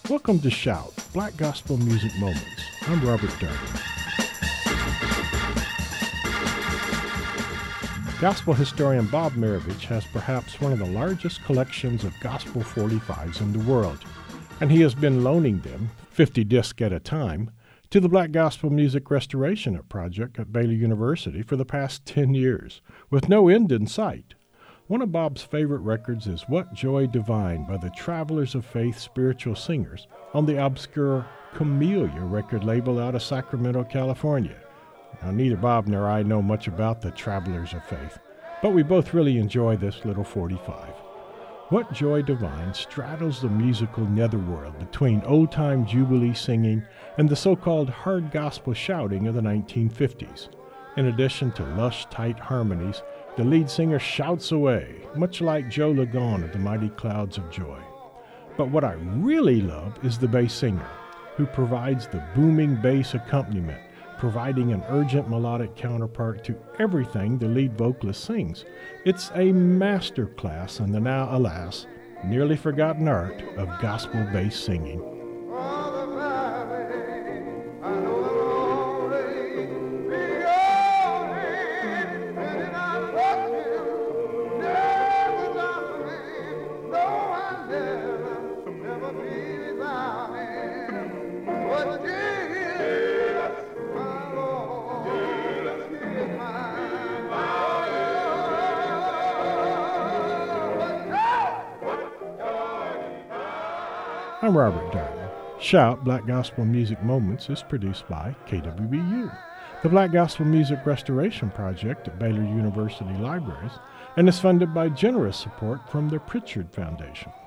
Welcome to Shout, Black Gospel Music Moments. I'm Robert Darden. Gospel historian Bob Mirovich has perhaps one of the largest collections of gospel 45s in the world, and he has been loaning them, 50 discs at a time, to the Black Gospel Music Restoration Project at Baylor University for the past 10 years, with no end in sight. One of Bob's favorite records is What Joy Divine by the Travelers of Faith Spiritual Singers on the obscure Camellia record label out of Sacramento, California. Now, neither Bob nor I know much about the Travelers of Faith, but we both really enjoy this little 45. What Joy Divine straddles the musical netherworld between old-time Jubilee singing and the so-called hard gospel shouting of the 1950s. In addition to lush, tight harmonies, the lead singer shouts away, much like Joe Ligon of the Mighty Clouds of Joy. But what I really love is the bass singer, who provides the booming bass accompaniment, providing an urgent melodic counterpart to everything the lead vocalist sings. It's a master class in the now, alas, nearly forgotten art of gospel bass singing. I'm Robert Darden. Shout, Black Gospel Music Moments is produced by KWBU, the Black Gospel Music Restoration Project at Baylor University Libraries, and is funded by generous support from the Pritchard Foundation.